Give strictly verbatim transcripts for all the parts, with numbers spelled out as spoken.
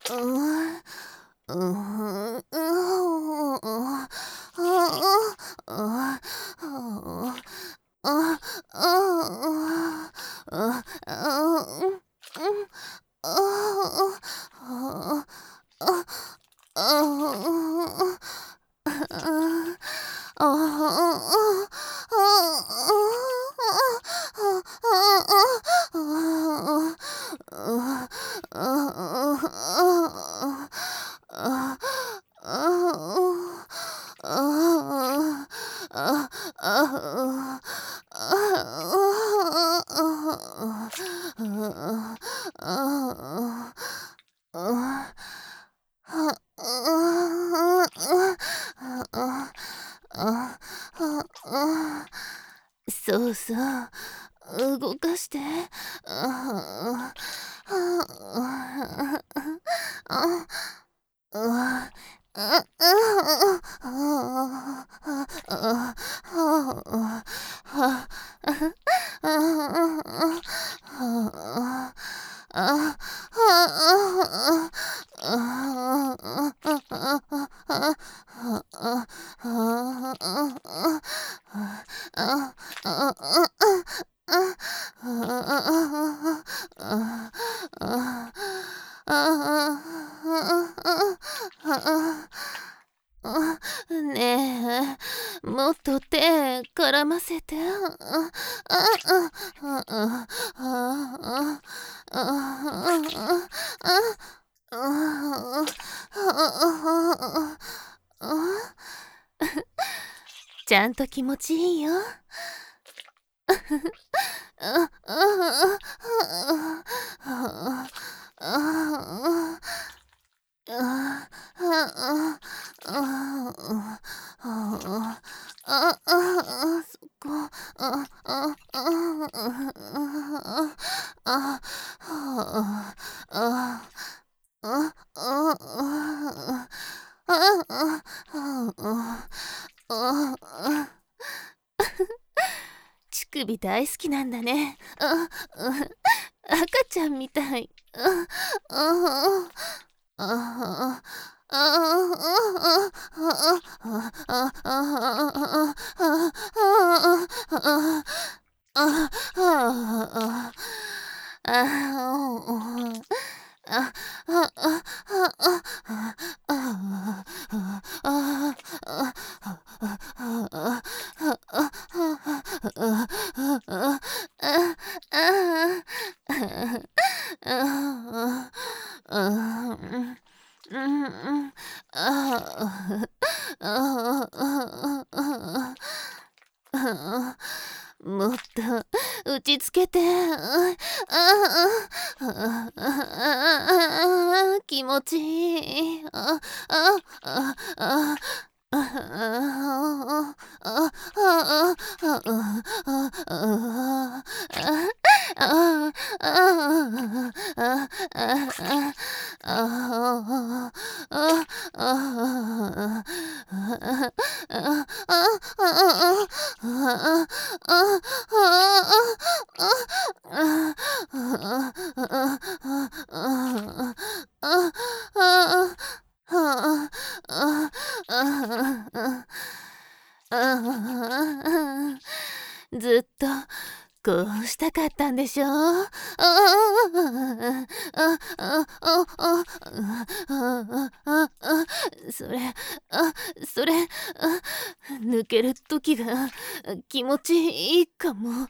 うん、うん、うん、うん、そうそう、動かして。あねえ、もっと手絡ませて。ちゃんと気持ちいいよ。乳首大好きなんだね。赤ちゃんみたい。もっと打ちつけて。気持ちいい。ずっとこうしたかったんでしょ。それ、あ、それ、あ、抜ける時が気持ちいいかも。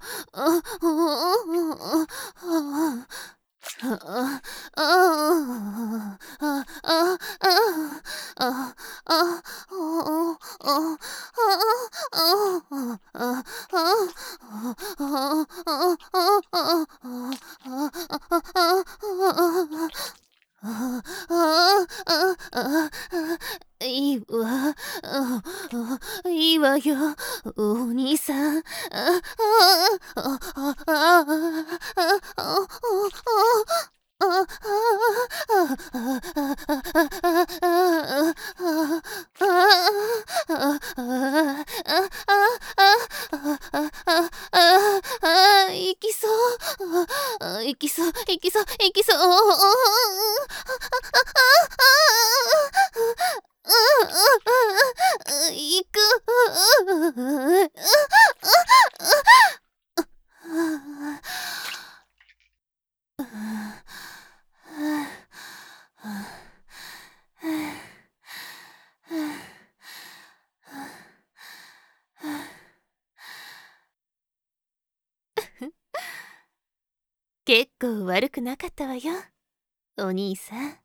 いいわ。いいわよ、お兄さん。行きそう行きそう行きそう行きそう。 結構悪くなかったわよ、お兄さん。